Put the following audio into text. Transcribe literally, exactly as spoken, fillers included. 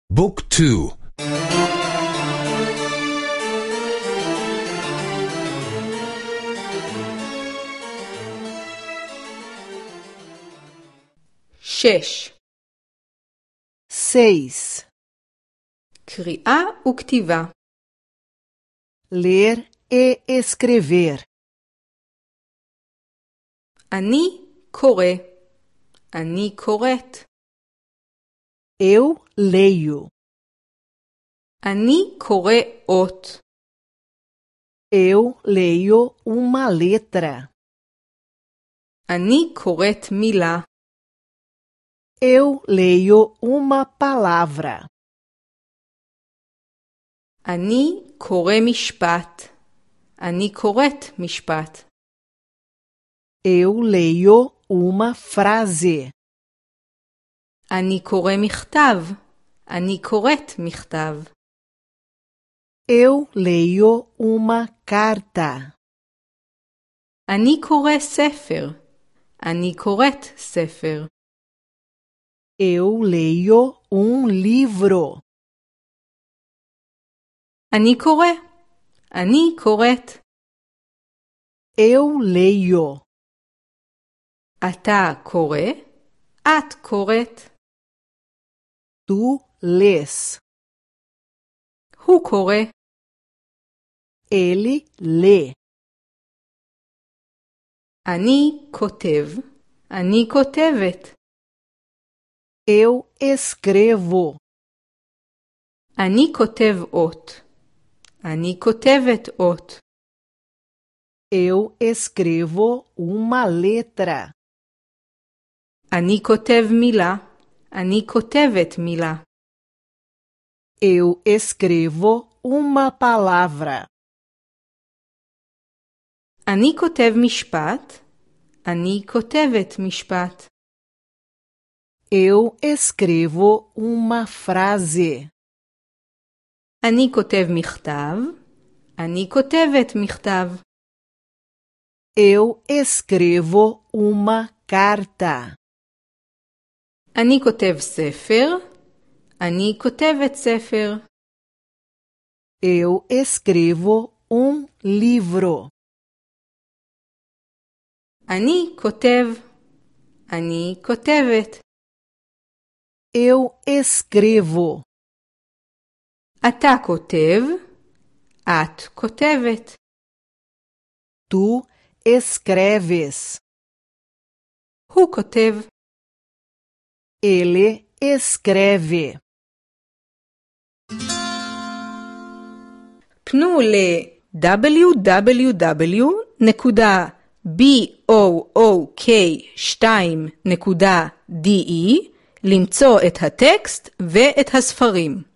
بوك تو. שש. seis. קריאה וכתיבה. Ler e escrever. אני קורא. אני קוראת. Eu leio. אני קורא אות. Eu leio uma letra. אני קוראת מילה. Eu leio uma palavra. אני קורא משפט. אני קוראת משפט. Eu leio uma frase. אני קורא מכתב. אני קוראת מכתב. Eu leio uma carta. אני קורא ספר. אני קוראת ספר. Eu leio um livro. אני קורא. אני קוראת. Eu leio. אתה קורא. את קוראת. Tu lês. הוא קורא. Ele lê. אני כותב. אני כותבת. Eu escrevo. אני כותב אות. אני כותבת אות. Eu escrevo uma letra. אני כותב מילה. אני כותבת מילה. Eu escrevo uma palavra. אני כותב משפט. אני כותבת משפט. Eu escrevo uma frase. אני כותב מכתב. אני כותבת מכתב. Eu escrevo uma carta. אני כותב ספר. אני כותבת ספר. Eu escrevo um livro. אני כותב. אני כותבת. Eu escrevo. אתה כותב. את כותבת. Tu escreves. הוא כותב. Ele escreve. פנו ל-דאבליו דאבליו דאבליו נקודה בוק שתיים נקודה די למצוא את הטקסט ואת הספרים.